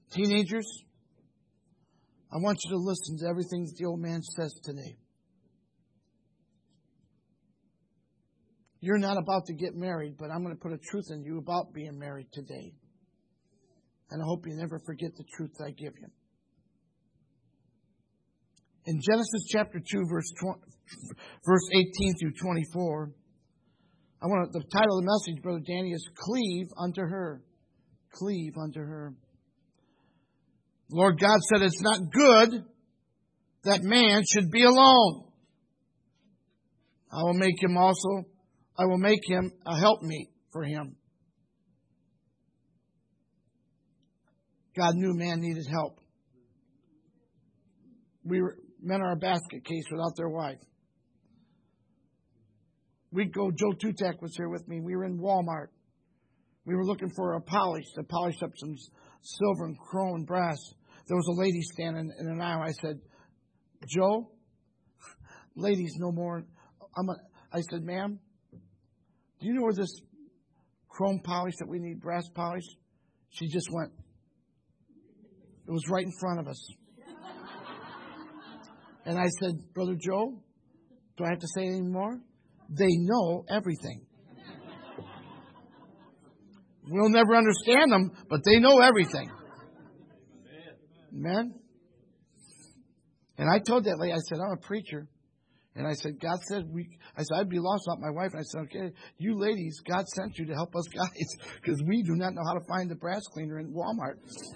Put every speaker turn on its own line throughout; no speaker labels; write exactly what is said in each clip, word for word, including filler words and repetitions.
Teenagers, I want you to listen to everything that the old man says today. You're not about to get married, but I'm going to put a truth in you about being married today. And I hope you never forget the truth I give you. In Genesis chapter two, verse twenty, verse eighteen through twenty-four, I want to, the title of the message, Brother Danny, is Cleave unto her. Cleave unto her. The Lord God said, it's not good that man should be alone. I will make him also, I will make him a helpmeet for him. God knew man needed help. We were, men are a basket case without their wife. We'd go, Joe Tutak was here with me. We were in Walmart. We were looking for a polish to polish up some silver and chrome and brass. There was a lady standing in an aisle. I said, Joe, ladies no more. I'm a, I said, ma'am, do you know where this chrome polish that we need, brass polish? She just went. It was right in front of us. And I said, Brother Joe, do I have to say anything more? They know everything. We'll never understand them, but they know everything. Amen? And I told that lady, I said, I'm a preacher. And I said, God said, we. I said, I'd be lost without my wife. And I said, okay, you ladies, God sent you to help us guys because we do not know how to find the brass cleaner in Walmart.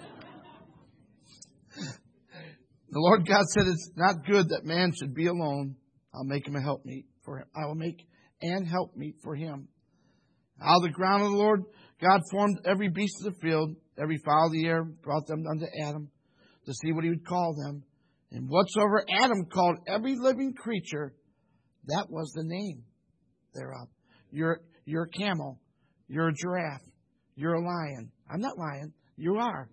The Lord God said, it's not good that man should be alone. I'll make him a helpmeet for him. I will make an helpmeet for him. Out of the ground of the Lord, God formed every beast of the field, every fowl of the air, brought them unto Adam to see what he would call them. And whatsoever Adam called every living creature, that was the name thereof. You're, you're a camel. You're a giraffe. You're a lion. I'm not lying. You are.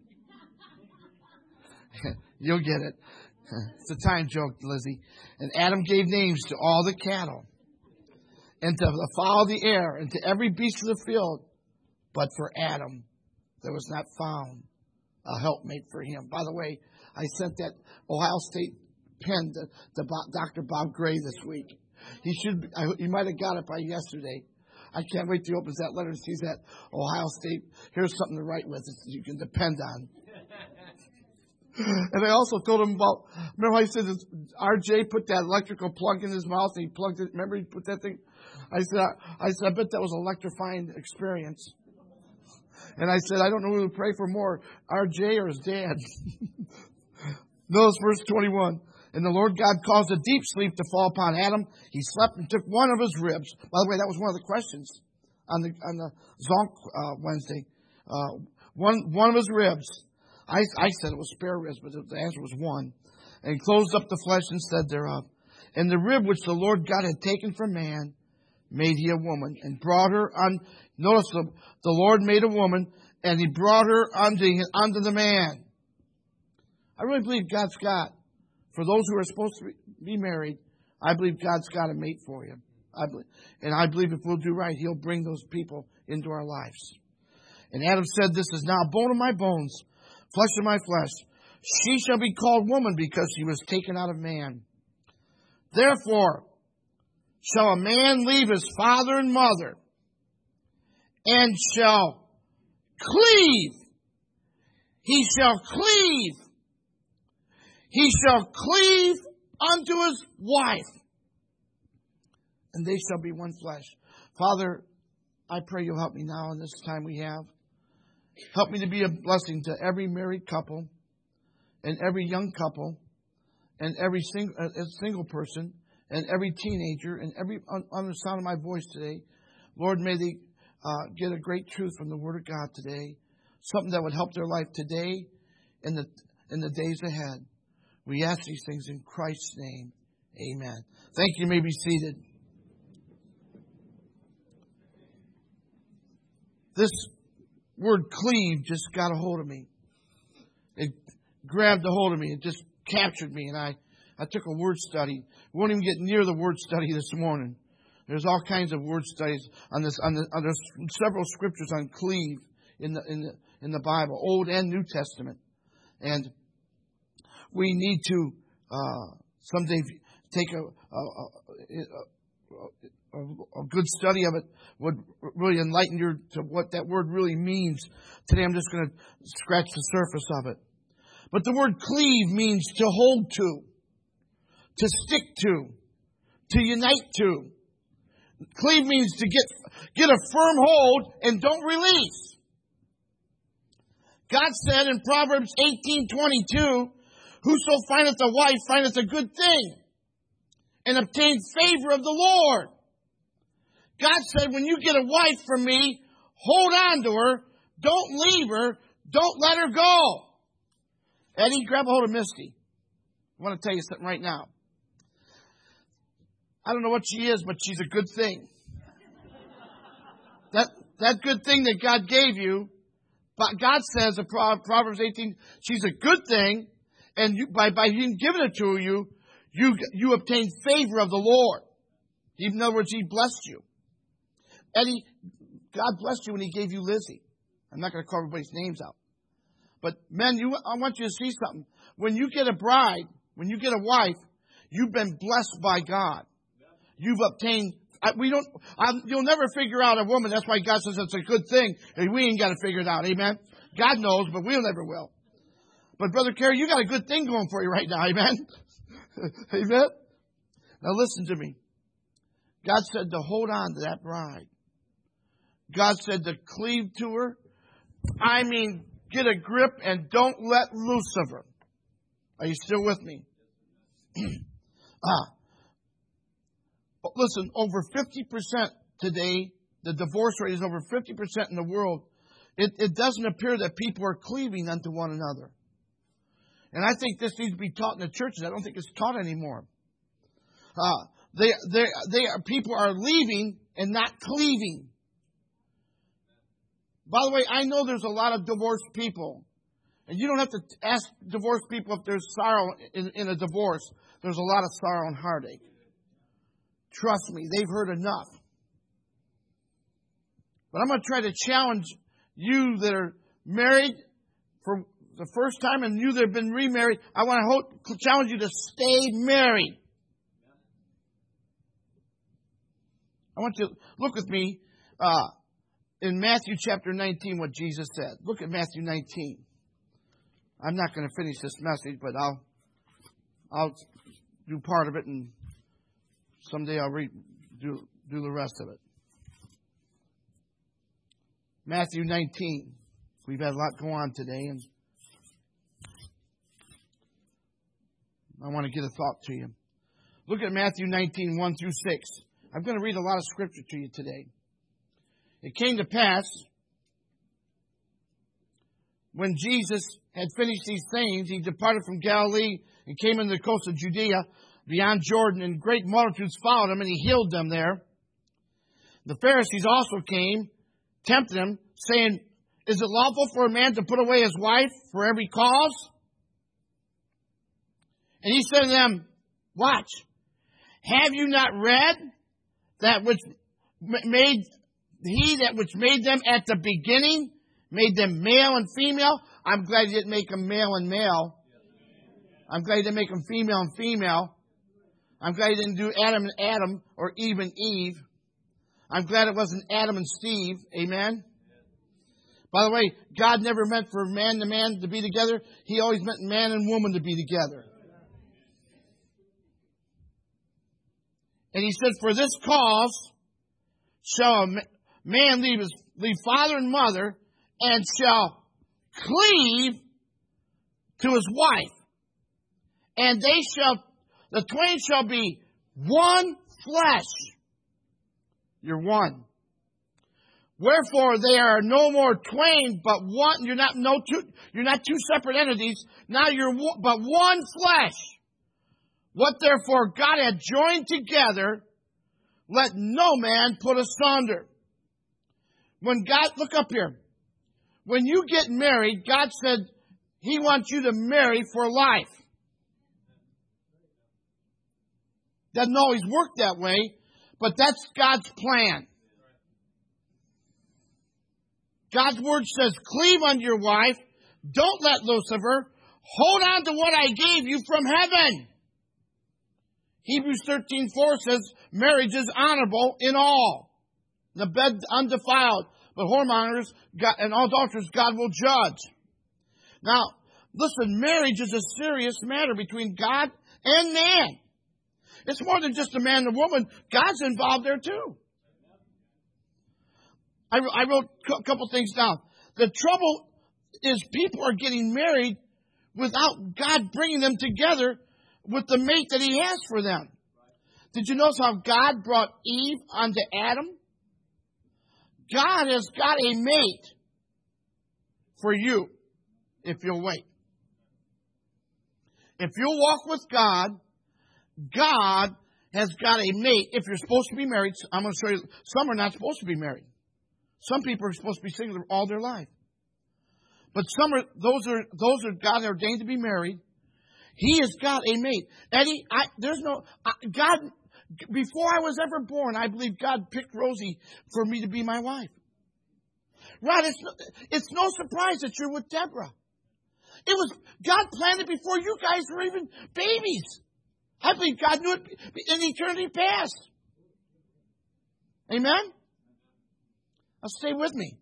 You'll get it. It's a time joke, Lizzie. And Adam gave names to all the cattle, and to the fowl of the air, and to every beast of the field. But for Adam, there was not found a helpmate for him. By the way, I sent that Ohio State pen to, to Doctor Bob Gray this week. He should. Be, I, he might have got it by yesterday. I can't wait till he opens that letter and sees that Ohio State. Here's something to write with that you can depend on. And I also told him about, remember how he said R J put that electrical plug in his mouth and he plugged it. Remember he put that thing? I said, I, I said, I bet that was an electrifying experience. And I said, I don't know who to pray for more, R J or his dad. Notice verse twenty-one. And the Lord God caused a deep sleep to fall upon Adam. He slept and took one of his ribs. By the way, that was one of the questions on the on the Zonk uh, Wednesday. Uh, one one of his ribs. I, I said it was spare ribs, but the answer was one. And he closed up the flesh and said thereof. And the rib which the Lord God had taken from man, made he a woman, and brought her on. Notice the, the Lord made a woman, and he brought her unto, unto the man. I really believe God's got, for those who are supposed to be married, I believe God's got a mate for you. I believe, and I believe if we'll do right, he'll bring those people into our lives. And Adam said, this is now bone of my bones, flesh of my flesh. She shall be called woman because she was taken out of man. Therefore shall a man leave his father and mother and shall cleave. He shall cleave. He shall cleave unto his wife, and they shall be one flesh. Father, I pray you'll help me now in this time we have. Help me to be a blessing to every married couple and every young couple and every single, uh, single person and every teenager and every un- under the sound of my voice today. Lord, may they uh, get a great truth from the Word of God today, something that would help their life today and the in the days ahead. We ask these things in Christ's name. Amen. Thank you. You may be seated. This word cleave just got a hold of me. It grabbed a hold of me. It just captured me. And I, I took a word study. We won't even get near the word study this morning. There's all kinds of word studies on this. On the, on there's several scriptures on cleave in the in the in the Bible, Old and New Testament. And we need to uh, someday take a, a, a, a, a good study of it. Would really enlighten you to what that word really means. Today I'm just going to scratch the surface of it. But the word cleave means to hold to, to stick to, to unite to. Cleave means to get, get a firm hold and don't release. God said in Proverbs eighteen twenty-two, whoso findeth a wife findeth a good thing and obtains favor of the Lord. God said, when you get a wife from me, hold on to her. Don't leave her. Don't let her go. Eddie, grab a hold of Misty. I want to tell you something right now. I don't know what she is, but she's a good thing. That, that good thing that God gave you, but God says in Proverbs eighteen, she's a good thing, and you, by, by Him giving it to you, you, you obtain favor of the Lord. In other words, He blessed you. Eddie, God blessed you when He gave you Lizzie. I'm not going to call everybody's names out. But men, you, I want you to see something. When you get a bride, when you get a wife, you've been blessed by God. You've obtained, we don't, I, you'll never figure out a woman. That's why God says it's a good thing. And we ain't got to figure it out. Amen. God knows, but we'll never will. But Brother Kerry, you got a good thing going for you right now. Amen. Amen. Now listen to me. God said to hold on to that bride. God said to cleave to her. I mean, get a grip and don't let loose of her. Are you still with me? ah. But listen, over fifty percent today, the divorce rate is over fifty percent in the world. It, it doesn't appear that people are cleaving unto one another. And I think this needs to be taught in the churches. I don't think it's taught anymore. Uh, they, they, they are, people are leaving and not cleaving. By the way, I know there's a lot of divorced people. And you don't have to ask divorced people if there's sorrow in, in a divorce. There's a lot of sorrow and heartache. Trust me, they've heard enough. But I'm going to try to challenge you that are married for the first time and you that have been remarried. I want to hope, challenge you to stay married. I want you to look with me uh, in Matthew chapter nineteen what Jesus said. Look at Matthew nineteen. I'm not going to finish this message, but I'll I'll do part of it, and someday I'll read, do do the rest of it. Matthew nineteen. We've had a lot go on today, and I want to get a thought to you. Look at Matthew nineteen, one through six. I'm going to read a lot of scripture to you today. It came to pass, when Jesus had finished these things, He departed from Galilee and came into the coast of Judea, beyond Jordan, and great multitudes followed Him, and He healed them there. The Pharisees also came, tempted Him, saying, is it lawful for a man to put away his wife for every cause? And He said to them, watch, have you not read that which made He that which made them at the beginning, made them male and female? I'm glad He didn't make them male and male. I'm glad He didn't make them female and female. I'm glad He didn't do Adam and Adam or Eve and Eve. I'm glad it wasn't Adam and Steve. Amen. By the way, God never meant for man to man to be together. He always meant man and woman to be together. And He said, for this cause shall a man leave his leave father and mother, and shall cleave to his wife. And they shall, the twain shall be one flesh. You're one. Wherefore they are no more twain, but one. You're not no two. You're not two separate entities. Now you're one, but one flesh. What therefore God hath joined together, let no man put asunder. When God, look up here. When you get married, God said He wants you to marry for life. Doesn't always work that way, but that's God's plan. God's word says, cleave unto your wife. Don't let loose of her. Hold on to what I gave you from heaven. Hebrews thirteen four says marriage is honorable in all. The bed undefiled, but whoremongers and adulterers God will judge. Now, listen, marriage is a serious matter between God and man. It's more than just a man and a woman. God's involved there too. I, I wrote a couple things down. The trouble is people are getting married without God bringing them together with the mate that He has for them. Did you notice how God brought Eve onto Adam? God has got a mate for you if you'll wait. If you'll walk with God, God has got a mate. If you're supposed to be married, I'm going to show you, some are not supposed to be married. Some people are supposed to be single all their life. But some are, those are, those are God ordained to be married. He has got a mate. Eddie, I, there's no, I, God, before I was ever born, I believe God picked Rosie for me to be my wife. Rod, it's no, it's no surprise that you're with Deborah. It was, God planned it before you guys were even babies. I believe God knew it in eternity past. Amen? Now stay with me.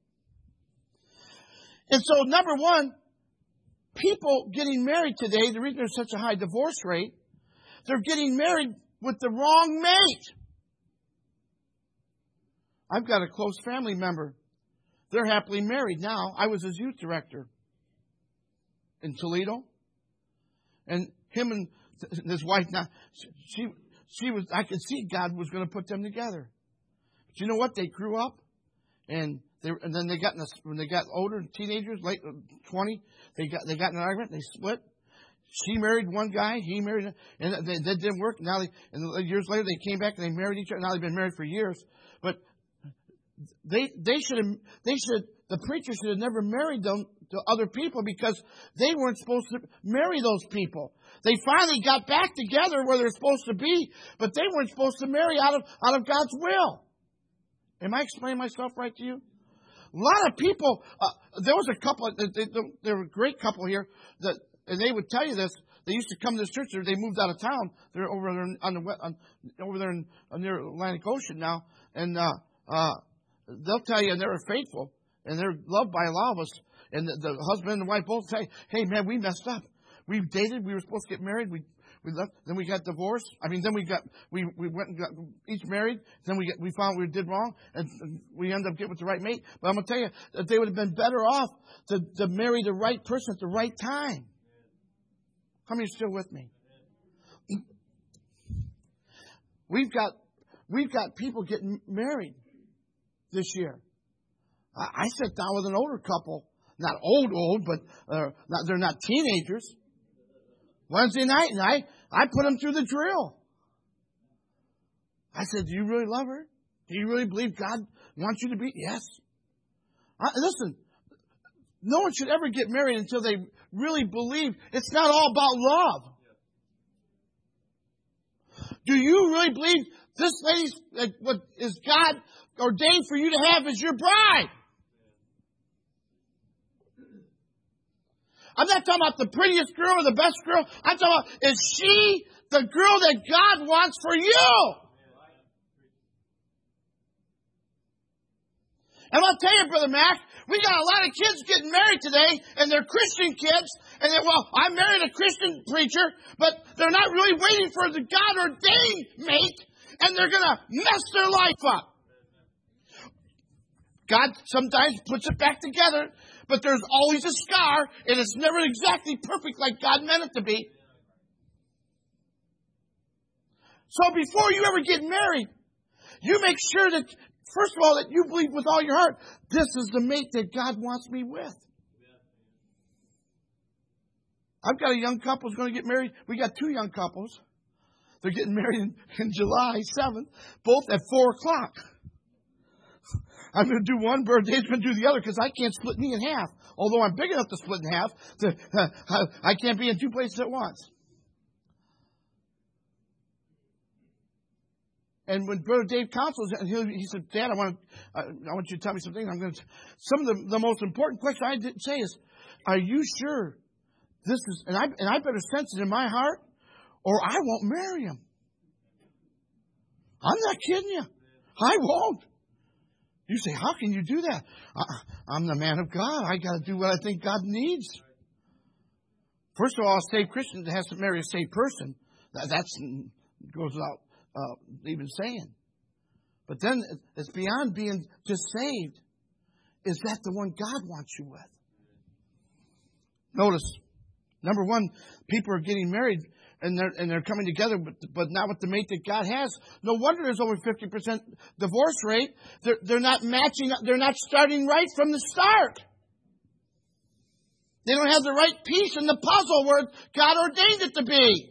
And so, number one, people getting married today, the reason there's such a high divorce rate, they're getting married with the wrong mate. I've got a close family member. They're happily married now. I was his youth director in Toledo. And him and his wife, now, she, she was, I could see God was going to put them together. But you know what? They grew up. And they, and then they got in a, when they got older, teenagers, late twenty, they got they got in an argument. They split. She married one guy. He married, and that didn't work. Now they, and years later, they came back and they married each other. Now they've been married for years. But they they should have they should the preacher should have never married them to other people because they weren't supposed to marry those people. They finally got back together where they're supposed to be, but they weren't supposed to marry out of out of God's will. Am I explaining myself right to you? A lot of people, uh, there was a couple, they, they, they were a great couple here, that, and they would tell you this. They used to come to this church. They moved out of town. They're over there on the on, over there in, near Atlantic Ocean now, and uh, uh, they'll tell you, and they're faithful, and they're loved by a lot of us. And the, the husband and the wife both say, "Hey, man, we messed up. We dated. We were supposed to get married. We." We left, then we got divorced. I mean, then we got, we, we went and got each married. Then we get, we found we did wrong and we ended up getting with the right mate. But I'm going to tell you that they would have been better off to, to marry the right person at the right time. How many are still with me? We've got, we've got people getting married this year. I, I sat down with an older couple, not old, old, but uh, not, they're not teenagers. Wednesday night, and I, I put them through the drill. I said, do you really love her? Do you really believe God wants you to be? Yes. I, listen, no one should ever get married until they really believe it's not all about love. Do you really believe this lady's, like, what is God ordained for you to have as your bride? I'm not talking about the prettiest girl or the best girl. I'm talking about, is she the girl that God wants for you? And I'll tell you, Brother Mac, we got a lot of kids getting married today, and they're Christian kids, and they, well, I married a Christian preacher, but they're not really waiting for the God-ordained mate, and they're going to mess their life up. God sometimes puts it back together, but there's always a scar, and it's never exactly perfect like God meant it to be. So before you ever get married, you make sure that, first of all, that you believe with all your heart, this is the mate that God wants me with. I've got a young couple who's going to get married. We got two young couples. They're getting married in, in July seventh, both at four o'clock. I'm going to do one, Dave's going to do the other because I can't split me in half. Although I'm big enough to split in half, to, uh, I can't be in two places at once. And when Brother Dave counsels, and he, he said, Dad, I want, to, uh, I want you to tell me something. I'm going to, some of the, the most important question I didn't say is, are you sure this is, and I, and I better sense it in my heart or I won't marry him. I'm not kidding you. I won't. You say, how can you do that? I, I'm the man of God. I got to do what I think God needs. First of all, a saved Christian has to marry a saved person. That that's, goes without uh, even saying. But then it's beyond being just saved. Is that the one God wants you with? Notice, number one, people are getting married and they're and they're coming together, but, but not with the mate that God has. No wonder there's over fifty percent divorce rate. They're they're not matching. They're not starting right from the start. They don't have the right piece in the puzzle where God ordained it to be.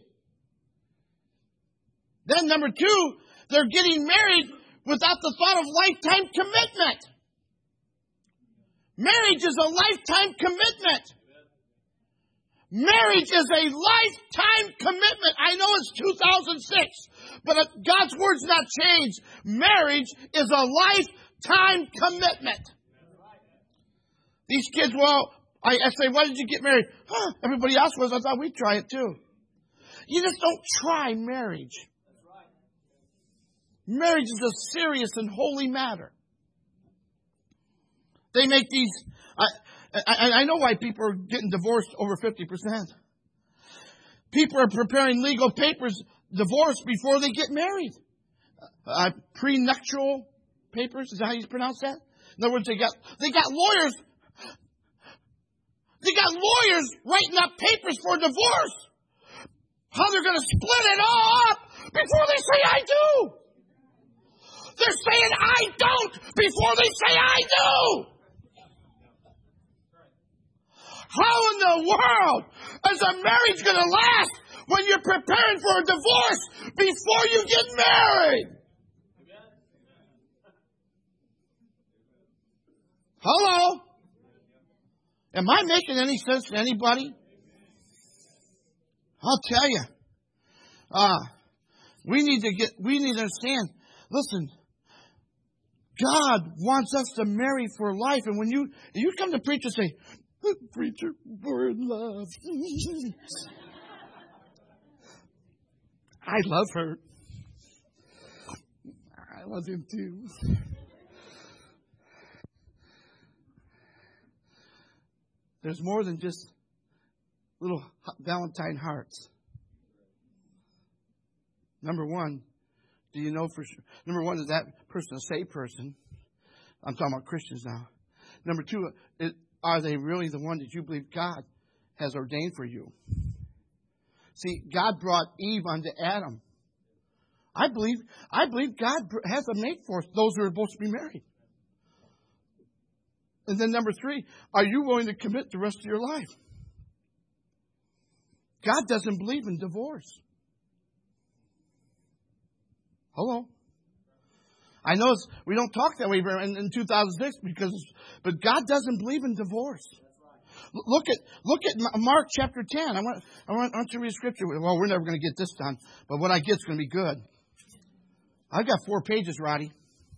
Then number two, they're getting married without the thought of lifetime commitment. Marriage is a lifetime commitment. Marriage is a lifetime commitment. I know it's two thousand six, but God's word's not changed. Marriage is a lifetime commitment. These kids, well, I, I say, why did you get married? Huh, everybody else was. I thought we'd try it too. You just don't try marriage. Marriage is a serious and holy matter. They make these... I, I, I know why people are getting divorced over fifty percent. People are preparing legal papers, divorce, before they get married. Uh, prenuptial papers, is that how you pronounce that? In other words, they got they got lawyers. They got lawyers writing up papers for divorce. How they're going to split it all up before they say I do. They're saying I don't before they say I do. How in the world is a marriage going to last when you're preparing for a divorce before you get married? Hello? Am I making any sense to anybody? I'll tell you. Uh, we need to get, we need to understand. Listen, God wants us to marry for life. And when you, you come to preach and say, preacher, we're in love. I love her. I love him too. There's more than just little Valentine hearts. Number one, do you know for sure? Number one, is that person a saved person? I'm talking about Christians now. Number two, it, are they really the one that you believe God has ordained for you? See, God brought Eve unto Adam. I believe, I believe God has a mate for us, those who are supposed to be married. And then number three, are you willing to commit the rest of your life? God doesn't believe in divorce. Hello? I know it's, we don't talk that way in, in two thousand six because, but God doesn't believe in divorce. Look at look at Mark chapter ten. I want I want, I want to read scripture. Well, we're never going to get this done, but what I get is going to be good. I've got four pages, Roddy.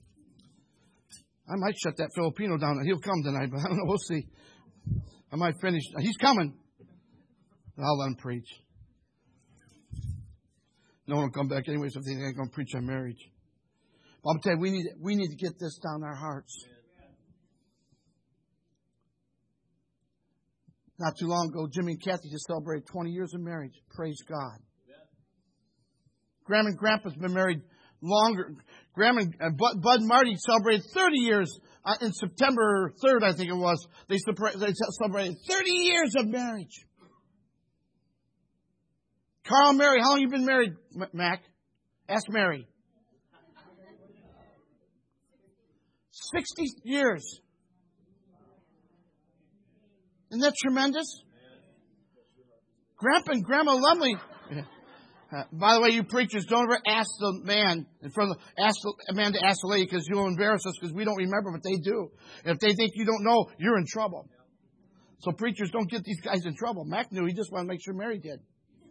I might shut that Filipino down. He'll come tonight, but I don't know. We'll see. I might finish. He's coming. I'll let him preach. No one will come back anyway, so they ain't going to preach on marriage. But I'm telling you, we need, we need to get this down our hearts. Not too long ago, Jimmy and Kathy just celebrated twenty years of marriage. Praise God. Graham and Grandpa's been married longer. Graham and uh, Bud, Bud and Marty celebrated thirty years uh, in September third, I think it was. They, they celebrated thirty years of marriage. Carl and Mary, how long have you been married, Mac? Ask Mary. Sixty years. Isn't that tremendous? Grandpa and Grandma Lumley. Uh, by the way, you preachers, don't ever ask the man in front of the, ask the man to ask the lady, because you'll embarrass us because we don't remember, but they do. And if they think you don't know, you're in trouble. So preachers, don't get these guys in trouble. Mac knew. He just wanted to make sure Mary did.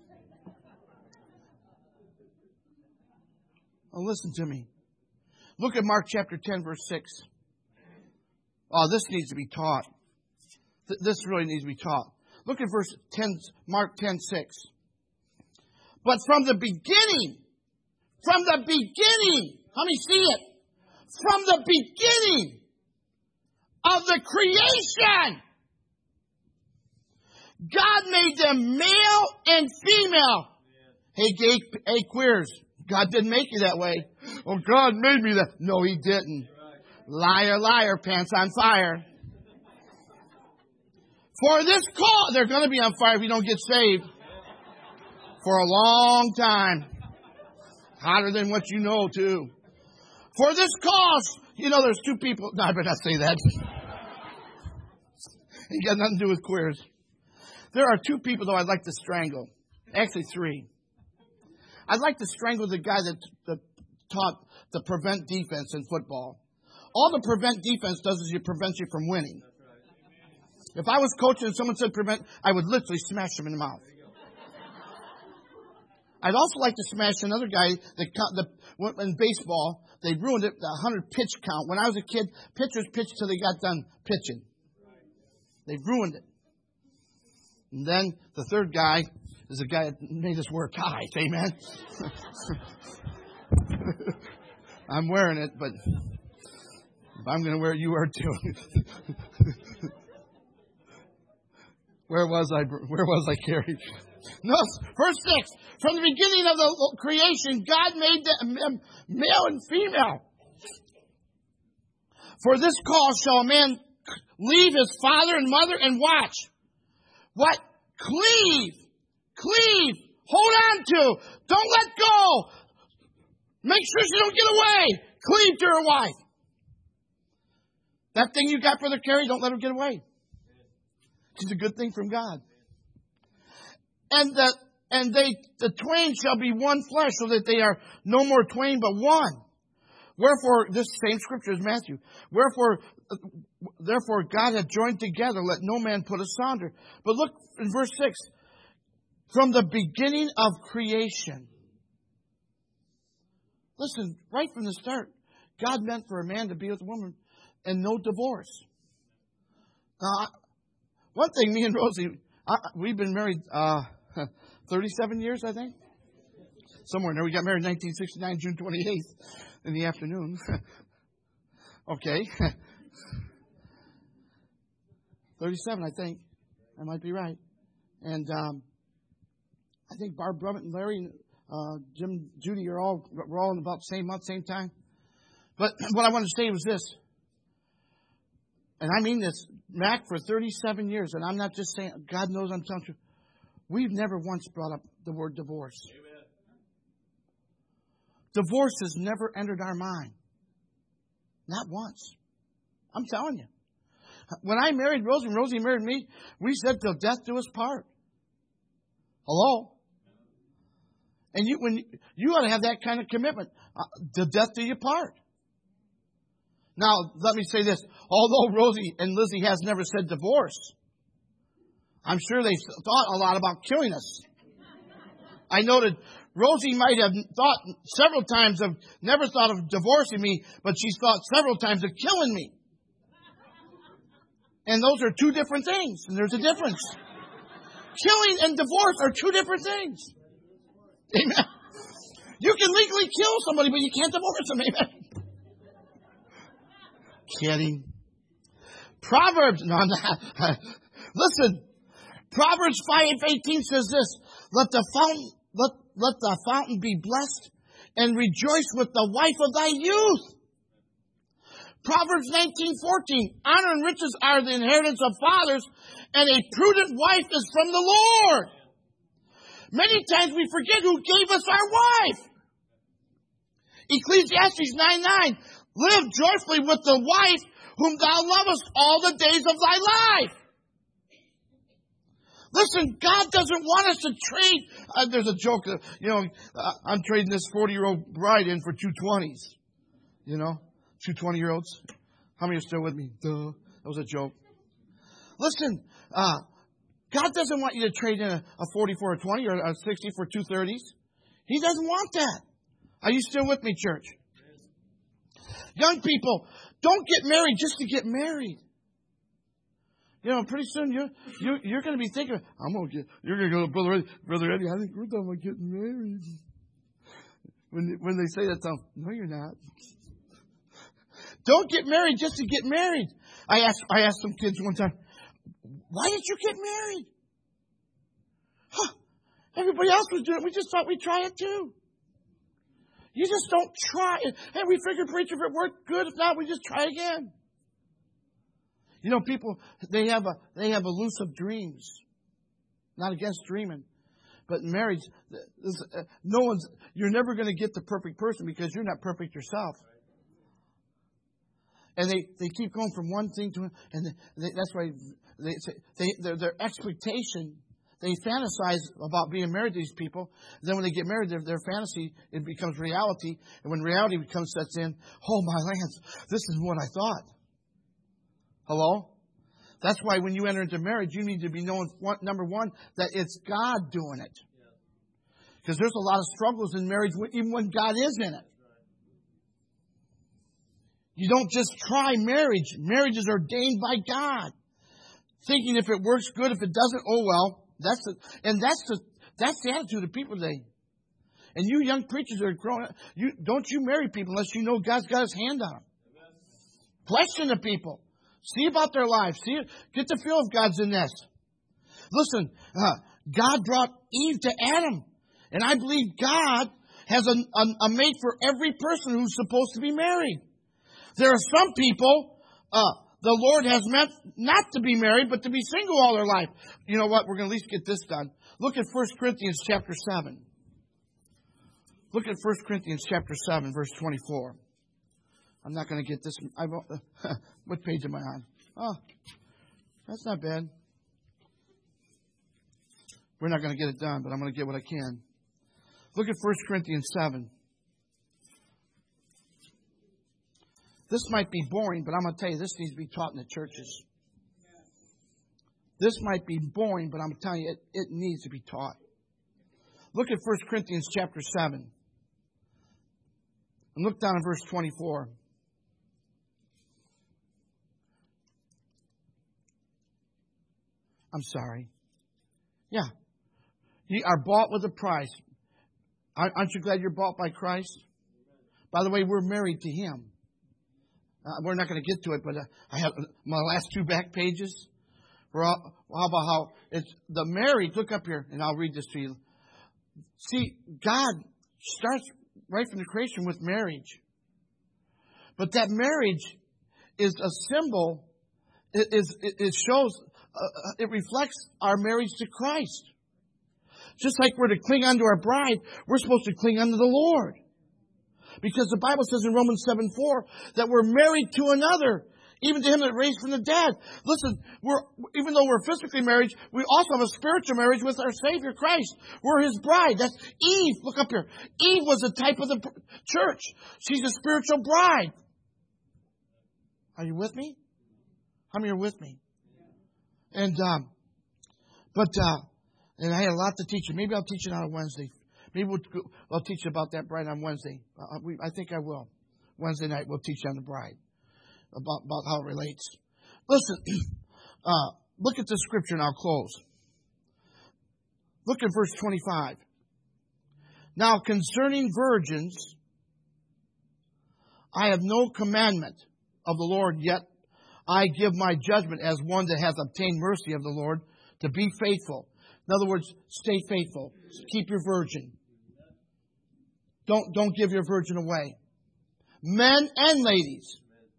Oh, listen to me. Look at Mark chapter ten, verse six. Oh, this needs to be taught. Th- this really needs to be taught. Look at verse ten, Mark ten six. But from the beginning, from the beginning, how many see it? From the beginning of the creation, God made them male and female. Hey, gay, hey, queers, God didn't make you that way. Oh, God made me that. No, He didn't. Liar, liar, pants on fire. For this cause, they're going to be on fire if you don't get saved. For a long time. Hotter than what you know, too. For this cause, you know, there's two people. No, I better not say that. Ain't got nothing to do with queers. There are two people, though, I'd like to strangle. Actually, three. I'd like to strangle the guy that, that taught the prevent defense in football. All the prevent defense does is it prevents you from winning. If I was coaching and someone said prevent, I would literally smash him in the mouth. I'd also like to smash another guy that the, in baseball, they ruined it, the one hundred pitch count. When I was a kid, pitchers pitched till they got done pitching. They ruined it. And then the third guy is the guy that made us wear ties. Amen. I'm wearing it, but if I'm going to wear it, you wear it too. Where was I? Where was I, Carrie? No, verse six. From the beginning of the creation, God made them male and female. For this cause shall a man leave his father and mother and watch. What? Cleave. Cleave. Hold on to. Don't let go. Make sure she don't get away. Cleave to her wife. That thing you got, Brother Carey, don't let her get away. It's a good thing from God. And that, and they, the twain shall be one flesh, so that they are no more twain but one. Wherefore, this same scripture is Matthew. Wherefore, therefore God hath joined together, let no man put asunder. But look in verse six. From the beginning of creation. Listen, right from the start, God meant for a man to be with a woman and no divorce. Now, one thing, me and Rosie, I, we've been married uh, thirty-seven years, I think. Somewhere in there. We got married in nineteen sixty-nine, June twenty-eighth in the afternoon. Okay. thirty-seven, I think. I might be right. And um, I think Barb Brummett and Larry, uh, Jim, Judy are all, we're all in about the same month, same time. But what I wanted to say was this. And I mean this, Mac, for thirty-seven years, and I'm not just saying, God knows I'm telling you, we've never once brought up the word divorce. Amen. Divorce has never entered our mind. Not once. I'm telling you. When I married Rosie and Rosie married me, we said till death do us part. Hello? And you, when you ought to have that kind of commitment. Uh, till death do you part. Now, let me say this. Although Rosie and Lizzie has never said divorce, I'm sure they thought a lot about killing us. I noted Rosie might have thought several times of, never thought of divorcing me, but she's thought several times of killing me. And those are two different things. And there's a difference. Killing and divorce are two different things. Amen. You can legally kill somebody, but you can't divorce them. Amen. Kidding. Proverbs, no, I'm not. Listen, Proverbs five eighteen says this, let the fountain, let, let the fountain be blessed and rejoice with the wife of thy youth. Proverbs nineteen fourteen, honor and riches are the inheritance of fathers, and a prudent wife is from the Lord. Many times we forget who gave us our wife. Ecclesiastes nine nine, live joyfully with the wife whom thou lovest all the days of thy life. Listen, God doesn't want us to trade. Uh, there's a joke, uh, you know, uh, I'm trading this forty-year-old bride in for two twenties. You know, two twenty-year-olds. How many are still with me? Duh. That was a joke. Listen, uh, God doesn't want you to trade in a, a forty for a twenty or a sixty for two thirties. He doesn't want that. Are you still with me, church? Young people, don't get married just to get married. You know, pretty soon you you you're going to be thinking, I'm going to get. You're going to go to Brother Eddie. Brother Eddie, I think we're talking about getting married. When when they say that, I'm, no, you're not. Don't get married just to get married. I asked I asked some kids one time, why did you get married? Huh. Everybody else was doing it. We just thought we'd try it too. You just don't try it. Hey, we figured, preacher, if it worked, good. If not, we just try again. You know, people, they have a they have elusive dreams. Not against dreaming. But in marriage, this, uh, no one's, you're never going to get the perfect person because you're not perfect yourself. And they, they keep going from one thing to another. And they, they, that's why they say, they, their, their expectation, they fantasize about being married to these people. Then when they get married, their, their fantasy, it becomes reality. And when reality becomes sets in, oh my lands, this is what I thought. Hello? That's why when you enter into marriage, you need to be knowing, number one, that it's God doing it. Because there's a lot of struggles in marriage even when God is in it. You don't just try marriage. Marriage is ordained by God. Thinking if it works good, if it doesn't, oh well. That's the, and that's the that's the attitude of people today. And you young preachers that are growing up, you don't you marry people unless you know God's got His hand on them. Question the people. See about their lives. See, get the feel of God's in this. Listen, uh, God brought Eve to Adam. And I believe God has a, a, a mate for every person who's supposed to be married. There are some people, uh, the Lord has meant not to be married, but to be single all their life. You know what? We're going to at least get this done. Look at First Corinthians chapter seven. Look at First Corinthians chapter seven, verse twenty-four. I'm not going to get this. I won't, uh, what page am I on? Oh, that's not bad. We're not going to get it done, but I'm going to get what I can. Look at First Corinthians seven. This might be boring, but I'm going to tell you, this needs to be taught in the churches. This might be boring, but I'm telling you, it, it needs to be taught. Look at First Corinthians chapter seven. And look down at verse twenty-four. I'm sorry. Yeah. You are bought with a price. Aren't you glad you're bought by Christ? By the way, we're married to Him. Uh, we're not going to get to it, but uh, I have my last two back pages. For all, how about how it's the married? Look up here, and I'll read this to you. See, God starts right from the creation with marriage, but that marriage is a symbol. It is. It, it shows. Uh, it reflects our marriage to Christ. Just like we're to cling unto our bride, we're supposed to cling unto the Lord. Because the Bible says in Romans seven four that we're married to another, even to Him that raised from the dead. Listen, we're even though we're physically married, we also have a spiritual marriage with our Savior Christ. We're His bride. That's Eve. Look up here. Eve was a type of the church. She's a spiritual bride. Are you with me? How many are with me? And um, but uh, and I had a lot to teach you. Maybe I'll teach it on a Wednesday. Maybe we'll, I'll teach you about that bride on Wednesday. Uh, we, I think I will. Wednesday night we'll teach on the bride. About, about how it relates. Listen, uh, look at the scripture and I'll close. Look at verse twenty-five. Now concerning virgins, I have no commandment of the Lord, yet I give my judgment as one that has obtained mercy of the Lord to be faithful. In other words, stay faithful. Keep your virgin. Don't, don't give your virgin away. Men and ladies.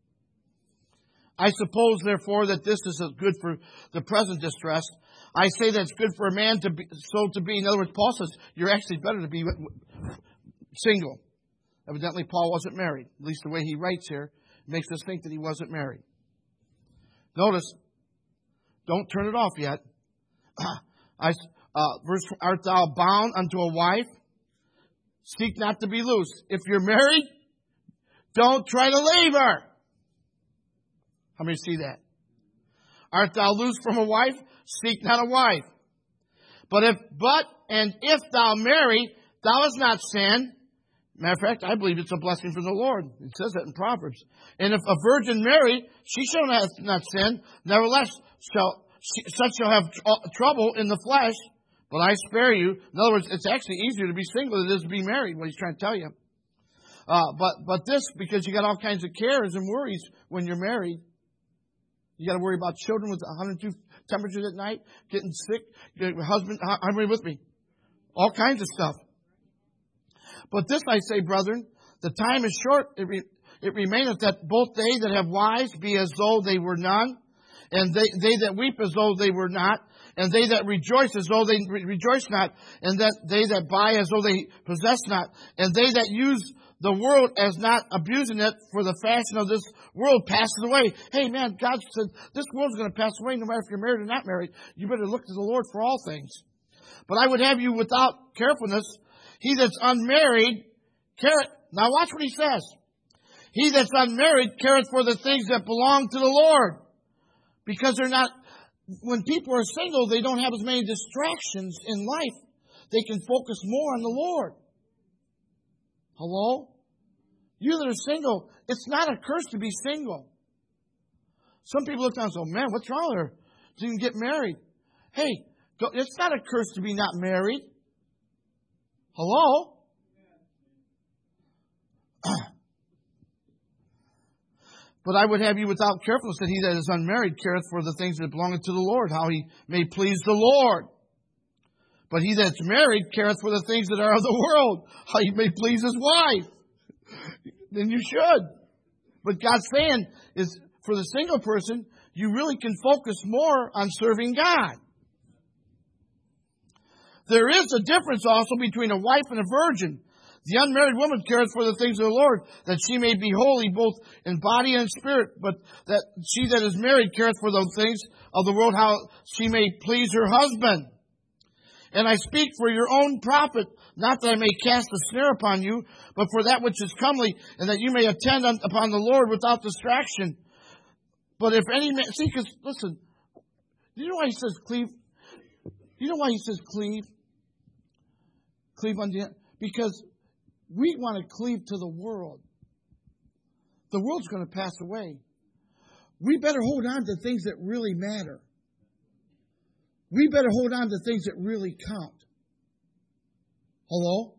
I suppose, therefore, that this is good for the present distress. I say that it's good for a man to be, so to be. In other words, Paul says you're actually better to be single. Evidently, Paul wasn't married. At least the way he writes here makes us think that he wasn't married. Notice, don't turn it off yet. I, uh, verse, art thou bound unto a wife? Seek not to be loose. If you're married, don't try to leave her. How many see that? Art thou loose from a wife? Seek not a wife. But if, but, and if thou marry, thou hast not sinned. Matter of fact, I believe it's a blessing from the Lord. It says that in Proverbs. And if a virgin marry, she shall not, not sin. Nevertheless, shall, she, such shall have tr- trouble in the flesh, but I spare you. In other words, it's actually easier to be single than it is to be married, what he's trying to tell you. Uh, but, but this, because you got all kinds of cares and worries when you're married. You got to worry about children with one hundred two temperatures at night, getting sick, your husband, how many with me? All kinds of stuff. But this I say, brethren, the time is short. It, re, it remaineth that both they that have wives be as though they were none, and they, they that weep as though they were not, and they that rejoice as though they re- rejoice not, and that they that buy as though they possess not, and they that use the world as not abusing it, for the fashion of this world passes away. Hey man, God said this world's going to pass away no matter if you're married or not married. You better look to the Lord for all things. But I would have you without carefulness. He that's unmarried, careth. Now watch what he says. He that's unmarried careth for the things that belong to the Lord. Because they're not, when people are single, they don't have as many distractions in life. They can focus more on the Lord. Hello? You that are single, it's not a curse to be single. Some people look down and say, oh man, what's wrong with her? She can get married. Hey, it's not a curse to be not married. Hello? But I would have you without carefulness that he that is unmarried careth for the things that belong to the Lord, how he may please the Lord. But he that's married careth for the things that are of the world, how he may please his wife. Then you should. But God's saying is, for the single person, you really can focus more on serving God. There is a difference also between a wife and a virgin. The unmarried woman careth for the things of the Lord, that she may be holy both in body and spirit. But that she that is married careth for those things of the world, how she may please her husband. And I speak for your own profit, not that I may cast a snare upon you, but for that which is comely, and that you may attend on, upon the Lord without distraction. But if any man, see, because listen, you know why he says cleave? You know why he says cleave? Cleave unto him? Because we want to cleave to the world. The world's going to pass away. We better hold on to things that really matter. We better hold on to things that really count. Hello?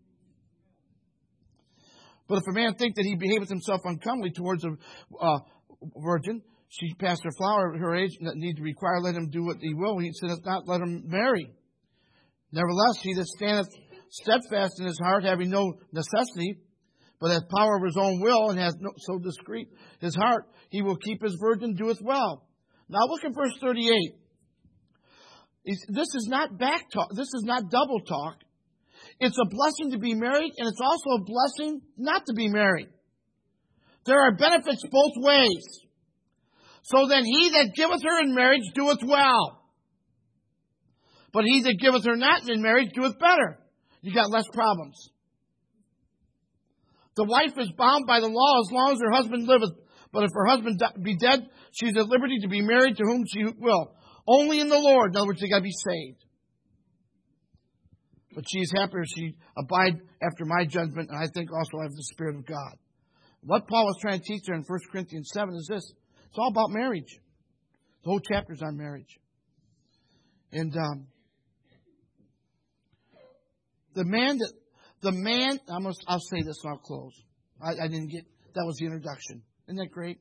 But if a man think that he behaveth himself uncomely towards a uh, virgin, she passed her flower at her age, that need to require, let him do what he will. He said, if not, let him marry. Nevertheless, he that standeth steadfast in his heart, having no necessity, but hath power of his own will, and has no, so discreet his heart, he will keep his virgin, doeth well. Now look at verse thirty-eight. This is not back talk. This is not double talk. It's a blessing to be married, and it's also a blessing not to be married. There are benefits both ways. So then he that giveth her in marriage doeth well. But he that giveth her not in marriage doeth better. You got less problems. The wife is bound by the law as long as her husband liveth. But if her husband be dead, she is at liberty to be married to whom she will. Only in the Lord. In other words, they got to be saved. But she is happier if she abide after my judgment, and I think also have the Spirit of God. What Paul was trying to teach there in First Corinthians seven is this. It's all about marriage. The whole chapter is on marriage. And um, the man that, the man, I'm gonna, I'll say this and I'll close. I, I didn't get, that was the introduction. Isn't that great?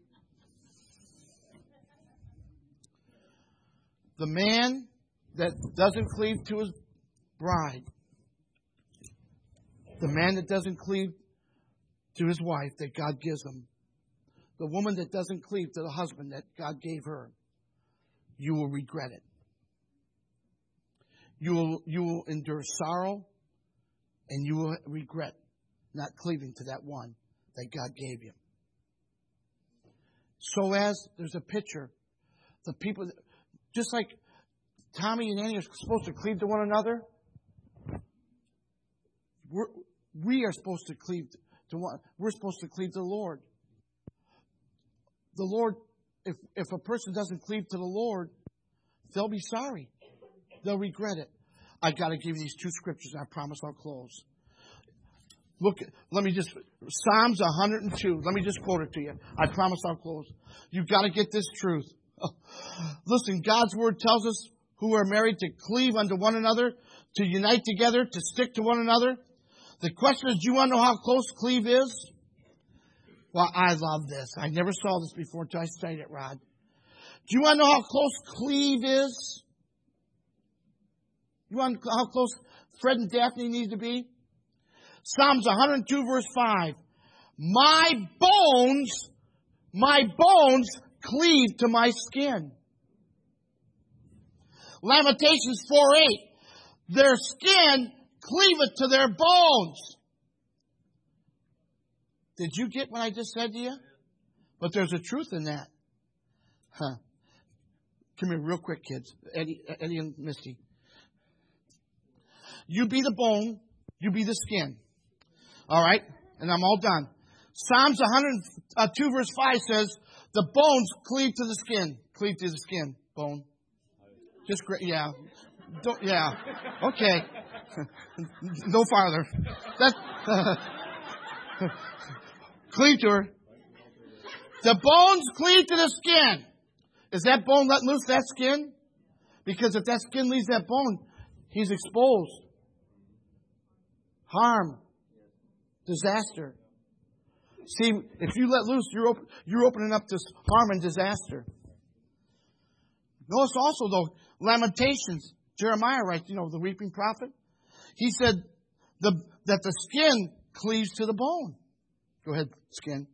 The man that doesn't cleave to his bride, the man that doesn't cleave to his wife that God gives him, the woman that doesn't cleave to the husband that God gave her, you will regret it. You will, you will endure sorrow, and you will regret not cleaving to that one that God gave you. So as there's a picture, the people, just like Tommy and Annie are supposed to cleave to one another, we're, we are supposed to cleave to one. We're supposed to cleave to the Lord. The Lord, if if a person doesn't cleave to the Lord, they'll be sorry. They'll regret it. I got to give you these two scriptures, and I promise I'll close. Look, let me just, Psalms one hundred two. Let me just quote it to you. I promise I'll close. You've got to get this truth. Listen, God's Word tells us who are married to cleave unto one another, to unite together, to stick to one another. The question is, do you want to know how close cleave is? Well, I love this. I never saw this before until I studied it, Rod. Do you want to know how close cleave is? You want to know how close Fred and Daphne need to be? Psalms one hundred two, verse five. My bones, my bones cleave to my skin. Lamentations four eight. Their skin cleaveth to their bones. Did you get what I just said to you? But there's a truth in that. Huh. Come here real quick, kids. Eddie, Eddie and Misty. You be the bone. You be the skin. All right? And I'm all done. Psalms one hundred two, verse five says, the bones cleave to the skin. Cleave to the skin. Bone. Just, yeah. Don't, yeah. Okay. No farther. That's, uh, cleave to her. The bones cleave to the skin. Is that bone let loose that skin? Because if that skin leaves that bone, he's exposed. Harm. Disaster. See, if you let loose, you're, op- you're opening up this harm and disaster. Notice also, though, Lamentations. Jeremiah writes, you know, the weeping prophet. He said the, that the skin cleaves to the bone. Go ahead, skin.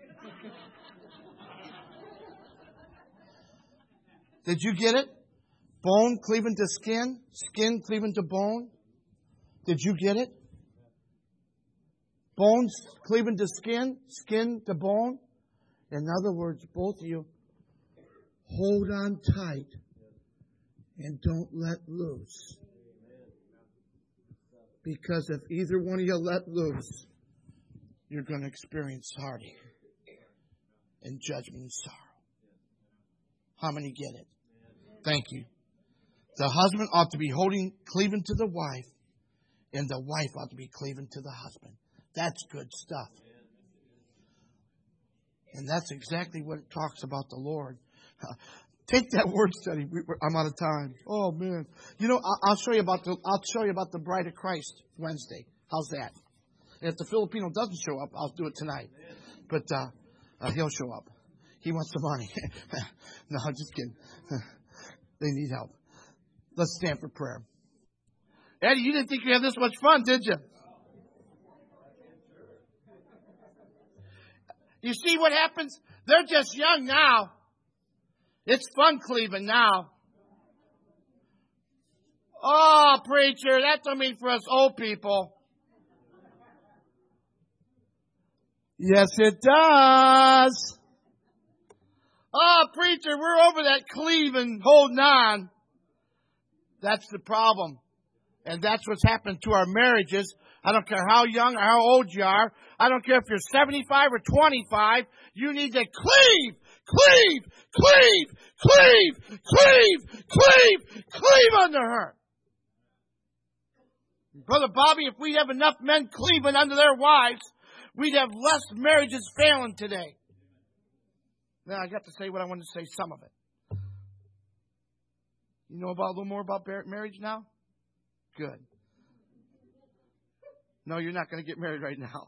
Did you get it? Bone cleaving to skin, skin cleaving to bone. Did you get it? Bones cleaving to skin, skin to bone. In other words, both of you, hold on tight and don't let loose. Because if either one of you let loose, you're going to experience heartache and judgment and sorrow. How many get it? Thank you. The husband ought to be holding, cleaving to the wife, and the wife ought to be cleaving to the husband. That's good stuff. And that's exactly what it talks about the Lord. Take that word study. I'm out of time. Oh man! You know, I'll show you about the. I'll show you about the Bride of Christ Wednesday. How's that? And if the Filipino doesn't show up, I'll do it tonight. But uh, uh, he'll show up. He wants the money. No, I'm just kidding. They need help. Let's stand for prayer. Eddie, you didn't think you had this much fun, did you? You see what happens? They're just young now. It's fun cleaving now. Oh, preacher, that don't mean for us old people. Yes, it does. Oh, preacher, we're over that cleaving, holding on. That's the problem. And that's what's happened to our marriages. I don't care how young or how old you are. I don't care if you're seventy-five or twenty-five. You need to cleave, cleave, cleave, cleave, cleave, cleave, cleave unto her. Brother Bobby, if we have enough men cleaving unto their wives, we'd have less marriages failing today. Now, I got to say what I wanted to say, some of it. You know about a little more about marriage now? Good. No, you're not going to get married right now.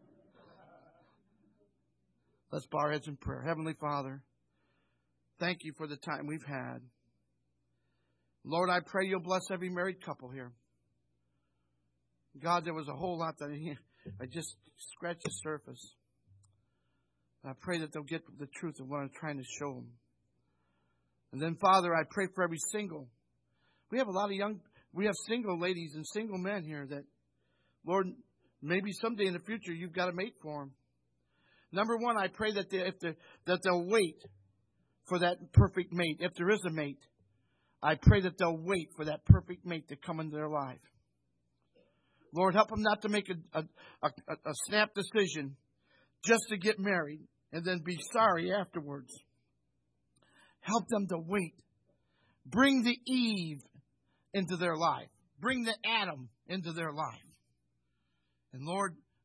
Let's bow our heads in prayer. Heavenly Father, thank you for the time we've had. Lord, I pray you'll bless every married couple here. God, there was a whole lot that I just scratched the surface. I pray that they'll get the truth of what I'm trying to show them. And then, Father, I pray for every single. We have a lot of young, we have single ladies and single men here that, Lord, maybe someday in the future you've got a mate for them. Number one, I pray that they, if they, that they'll wait for that perfect mate. If there is a mate, I pray that they'll wait for that perfect mate to come into their life. Lord, help them not to make a, a, a, a snap decision just to get married and then be sorry afterwards. Help them to wait. Bring the Eve into their life. Bring the Adam into their life. And Lord,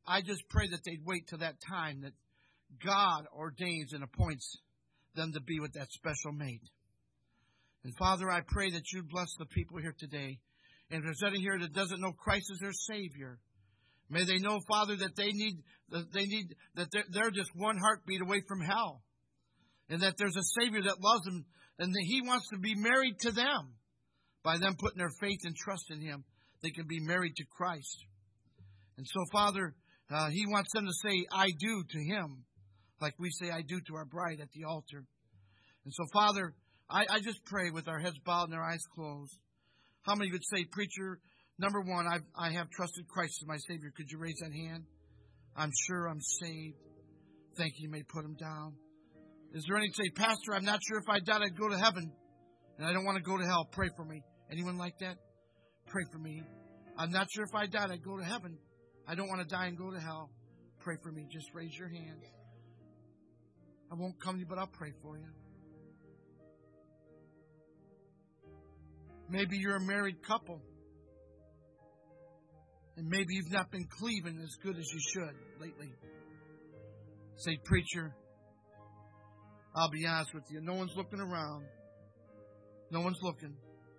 I just pray that they'd wait till that time that God ordains and appoints them to be with that special mate. And Father, I pray that you bless the people here today. And if there's anyone here that doesn't know Christ as their Savior, may they know, Father, that they need, that they need, that they're, they're just one heartbeat away from hell. And that there's a Savior that loves them and that He wants to be married to them. By them putting their faith and trust in Him, they can be married to Christ. And so, Father, uh, He wants them to say, I do to Him, like we say, I do to our bride at the altar. And so, Father, I, I just pray with our heads bowed and our eyes closed. How many would say, Preacher, number one, I've, I have trusted Christ as my Savior. Could you raise that hand? I'm sure I'm saved. Thank you. You may put them down. Is there any say, Pastor, I'm not sure if I died I'd go to heaven, and I don't want to go to hell. Pray for me. Anyone like that? Pray for me. I'm not sure if I died I'd go to heaven. I don't want to die and go to hell. Pray for me. Just raise your hand. I won't come to you, but I'll pray for you. Maybe you're a married couple. And maybe you've not been cleaving as good as you should lately. Say, Preacher, I'll be honest with you. No one's looking around. No one's looking.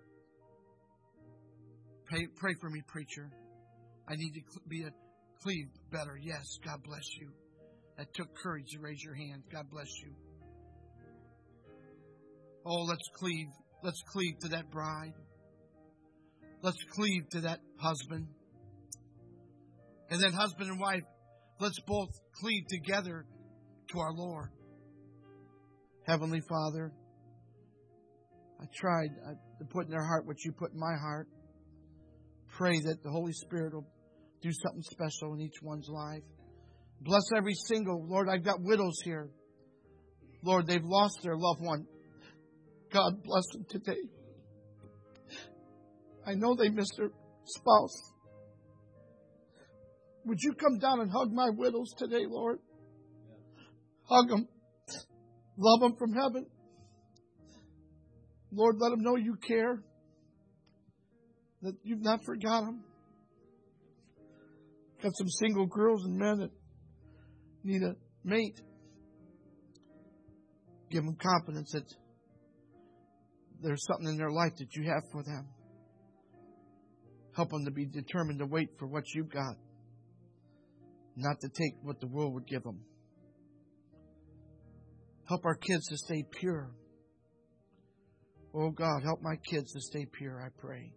Pray, pray for me, Preacher. I need to be a cleave better. Yes, God bless you. That took courage to raise your hand. God bless you. Oh, let's cleave. Let's cleave to that bride. Let's cleave to that husband. And then husband and wife, let's both cleave together to our Lord. Heavenly Father, I tried to put in their heart what you put in my heart. Pray that the Holy Spirit will do something special in each one's life. Bless every single. Lord, I've got widows here. Lord, they've lost their loved one. God bless them today. I know they missed their spouse. Would you come down and hug my widows today, Lord? Hug them. Love them from heaven. Lord, let them know you care. That you've not forgotten them. Got some single girls and men that need a mate. Give them confidence that there's something in their life that you have for them. Help them to be determined to wait for what you've got. Not to take what the world would give them. Help our kids to stay pure. Oh God, help my kids to stay pure, I pray.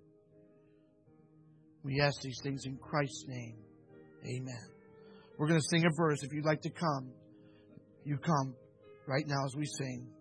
We ask these things in Christ's name. Amen. We're going to sing a verse. If you'd like to come, you come right now as we sing.